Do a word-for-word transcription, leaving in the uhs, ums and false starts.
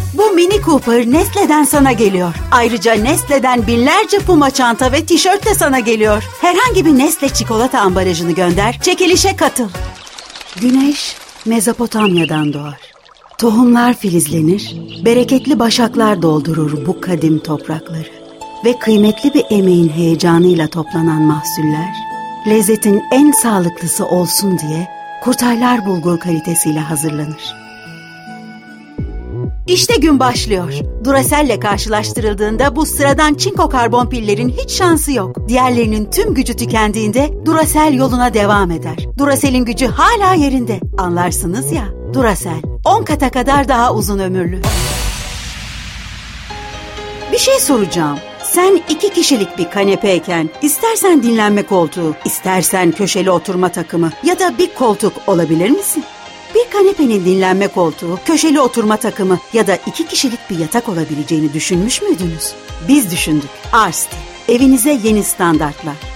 Bu Mini Cooper Nestle'den sana geliyor. Ayrıca Nestle'den binlerce Puma çanta ve tişört de sana geliyor. Herhangi bir Nestle çikolata ambalajını gönder, çekilişe katıl. Güneş Mezopotamya'dan doğar. Tohumlar filizlenir, bereketli başaklar doldurur bu kadim toprakları. Ve kıymetli bir emeğin heyecanıyla toplanan mahsuller, lezzetin en sağlıklısı olsun diye Kurtaylar bulgur kalitesiyle hazırlanır. İşte gün başlıyor. Duracell'le karşılaştırıldığında bu sıradan çinko karbon pillerin hiç şansı yok. Diğerlerinin tüm gücü tükendiğinde Duracell yoluna devam eder. Duracell'in gücü hala yerinde. Anlarsınız ya, Duracell on kata kadar daha uzun ömürlü. Bir şey soracağım. Sen iki kişilik bir kanepeyken istersen dinlenme koltuğu, istersen köşeli oturma takımı ya da bir koltuk olabilir misin? Bir kanepenin dinlenme koltuğu, köşeli oturma takımı ya da iki kişilik bir yatak olabileceğini düşünmüş müydünüz? Biz düşündük. Arsti, evinize yeni standartlar.